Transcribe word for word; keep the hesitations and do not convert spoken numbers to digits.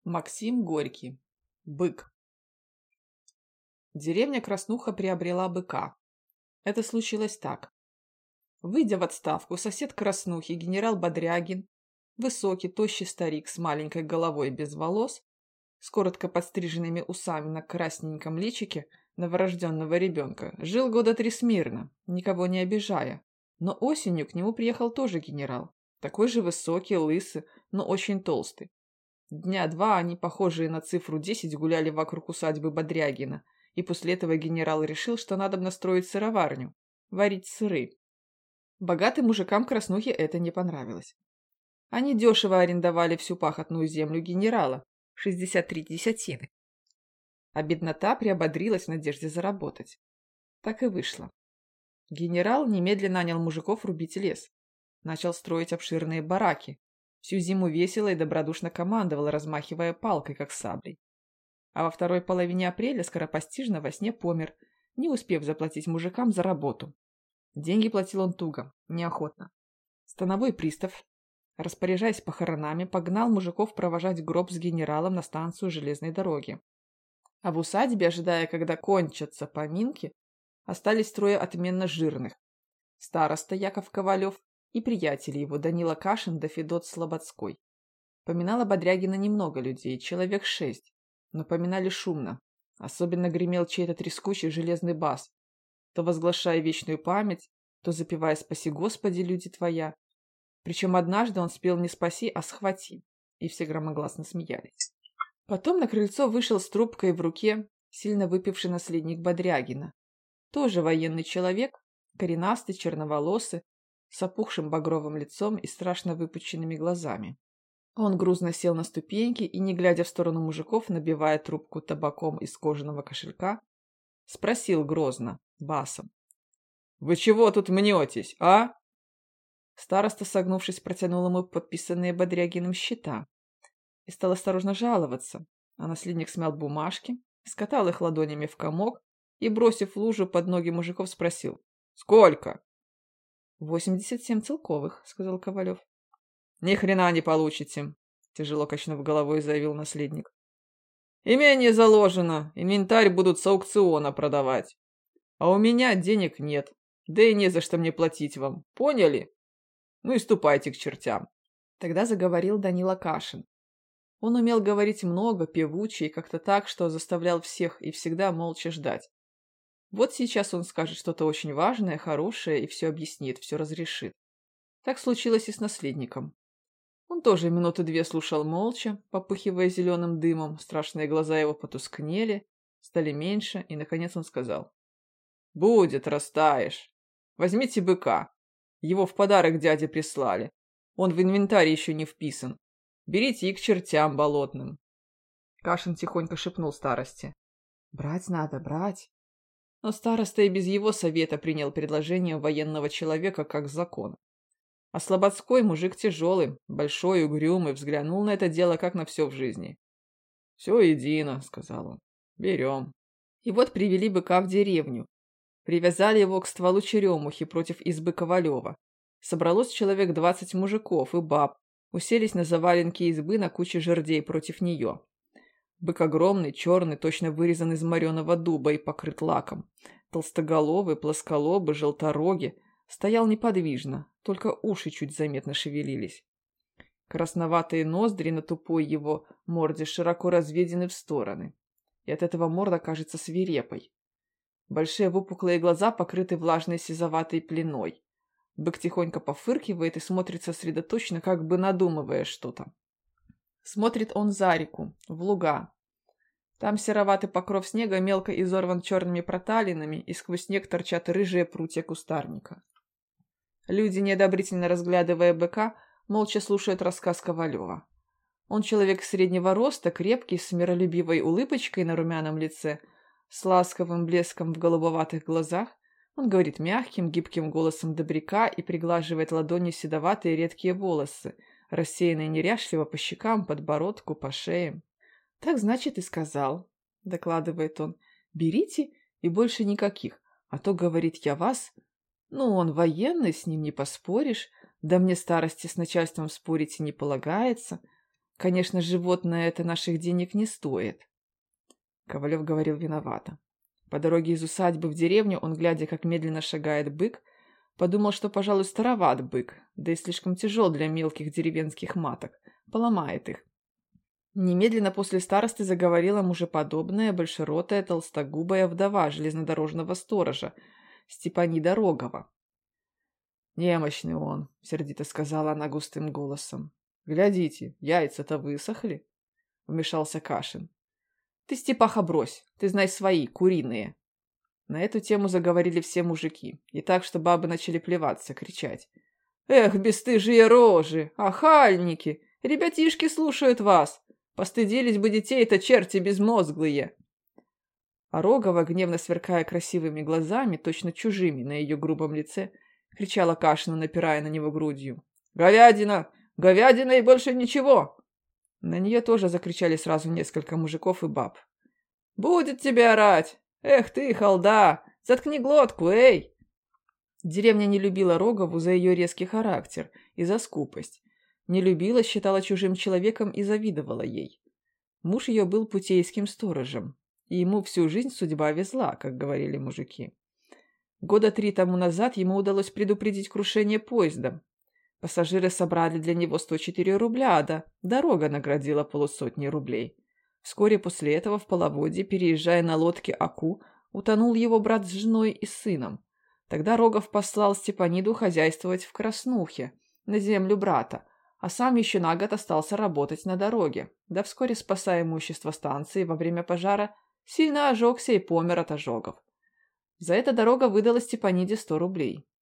Максим Горький. Бык. Деревня Краснуха приобрела быка. Это случилось так. Выйдя в отставку, сосед Краснухи, генерал Бодрягин, высокий, тощий старик с маленькой головой без волос, с коротко подстриженными усами на красненьком личике новорожденного ребенка, жил года три смирно, никого не обижая. Но осенью к нему приехал тоже генерал, такой же высокий, лысый, но очень толстый. Дня два они, похожие на цифру десять, гуляли вокруг усадьбы Бодрягина, и после этого генерал решил, что надо настроить сыроварню, варить сыры. Богатым мужикам Краснухи это не понравилось. Они дешево арендовали всю пахотную землю генерала, шестьдесят три десятины. А беднота приободрилась в надежде заработать. Так и вышло. Генерал немедленно нанял мужиков рубить лес. Начал строить обширные бараки. Всю зиму весело и добродушно командовал, размахивая палкой, как саблей. А во второй половине апреля скоропостижно во сне помер, не успев заплатить мужикам за работу. Деньги платил он туго, неохотно. Становой пристав, распоряжаясь похоронами, погнал мужиков провожать гроб с генералом на станцию железной дороги. А в усадьбе, ожидая, когда кончатся поминки, остались трое отменно жирных. Староста Яков Ковалев и приятели его Данила Кашин да Федот Слободской. Поминало Бодрягина немного людей, человек шесть, но поминали шумно. Особенно гремел чей-то трескучий железный бас, то возглашая вечную память, то запевая «Спаси, Господи, люди Твоя». Причем однажды он спел не «Спаси», а «Схвати», и все громогласно смеялись. Потом на крыльцо вышел с трубкой в руке сильно выпивший наследник Бодрягина. Тоже военный человек, коренастый, черноволосый, с опухшим багровым лицом и страшно выпученными глазами. Он грузно сел на ступеньки и, не глядя в сторону мужиков, набивая трубку табаком из кожаного кошелька, спросил грозно, басом: «Вы чего тут мнетесь, а?» Староста, согнувшись, протянул ему подписанные Бодрягиным счета и стал осторожно жаловаться, а наследник смял бумажки, скатал их ладонями в комок и, бросив в лужу под ноги мужиков, спросил: «Сколько?» «Восемьдесят семь целковых», — сказал Ковалев. «Ни хрена не получите», — тяжело качнув головой, заявил наследник. «Имение заложено, инвентарь будут с аукциона продавать. А у меня денег нет, да и не за что мне платить вам, поняли? Ну и ступайте к чертям». Тогда заговорил Данила Кашин. Он умел говорить много, певуче и как-то так, что заставлял всех и всегда молча ждать. Вот сейчас он скажет что-то очень важное, хорошее и все объяснит, все разрешит. Так случилось и с наследником. Он тоже минуты две слушал молча, попыхивая зеленым дымом, страшные глаза его потускнели, стали меньше, и, наконец, он сказал: «Будет, растаешь. Возьмите быка. Его в подарок дяде прислали. Он в инвентарь еще не вписан. Берите и к чертям болотным». Кашин тихонько шепнул старости: «Брать надо, брать». Но староста и без его совета принял предложение военного человека как закон. А Слободской мужик тяжелый, большой, угрюмый, взглянул на это дело как на все в жизни. «Все едино», — сказал он, — «берем». И вот привели быка в деревню. Привязали его к стволу черемухи против избы Ковалева. Собралось человек двадцать мужиков и баб, уселись на заваленке избы на куче жердей против нее. Бык огромный, черный, точно вырезан из мореного дуба и покрыт лаком. Толстоголовый, плосколобый, желторогий, стоял неподвижно, только уши чуть заметно шевелились. Красноватые ноздри на тупой его морде широко разведены в стороны, и от этого морда кажется свирепой. Большие выпуклые глаза покрыты влажной сизоватой пеленой. Бык тихонько пофыркивает и смотрит сосредоточенно, как бы надумывая что-то. Смотрит он за реку, в луга. Там сероватый покров снега мелко изорван черными проталинами, и сквозь снег торчат рыжие прутья кустарника. Люди, неодобрительно разглядывая быка, молча слушают рассказ Ковалева. Он человек среднего роста, крепкий, с миролюбивой улыбочкой на румяном лице, с ласковым блеском в голубоватых глазах. Он говорит мягким, гибким голосом добряка и приглаживает ладонью седоватые редкие волосы, рассеянные неряшливо по щекам, подбородку, по шее. «Так, значит, и сказал», — докладывает он. «Берите и больше никаких, а то, говорит, я вас. Ну, он военный, с ним не поспоришь, да мне старости с начальством спорить и не полагается. Конечно, животное это наших денег не стоит. Ковалев говорил виновато. По дороге из усадьбы в деревню он, глядя, как медленно шагает бык, подумал, что, пожалуй, староват бык, да и слишком тяжел для мелких деревенских маток, поломает их. Немедленно после старосты заговорила мужеподобная, большеротая, толстогубая вдова железнодорожного сторожа, Степанида Рогова. «Немощный он», — сердито сказала она густым голосом. «Глядите, яйца-то высохли», — вмешался Кашин. «Ты, Степаха, брось, ты знай свои, куриные». На эту тему заговорили все мужики, и так, что бабы начали плеваться, кричать. «Эх, бесстыжие рожи! Ахальники! Ребятишки слушают вас! Постыдились бы детей-то черти безмозглые!» А Рогова, гневно сверкая красивыми глазами, точно чужими на ее грубом лице, кричала Кашину, напирая на него грудью. «Говядина! Говядина и больше ничего!» На нее тоже закричали сразу несколько мужиков и баб. «Будет тебе орать! Эх ты, халда! Заткни глотку, эй!» Деревня не любила Рогову за ее резкий характер и за скупость. Не любила, считала чужим человеком и завидовала ей. Муж ее был путейским сторожем, и ему всю жизнь судьба везла, как говорили мужики. Года три тому назад ему удалось предупредить крушение поезда. Пассажиры собрали для него сто четыре рубля, да дорога наградила полусотни рублей. Вскоре после этого в половодье, переезжая на лодке Аку, утонул его брат с женой и сыном. Тогда Рогов послал Степаниду хозяйствовать в Краснухе, на землю брата, а сам еще на год остался работать на дороге, да вскоре, спасая имущество станции во время пожара, сильно ожегся и помер от ожогов. За это дорога выдала Степаниде сто рублей.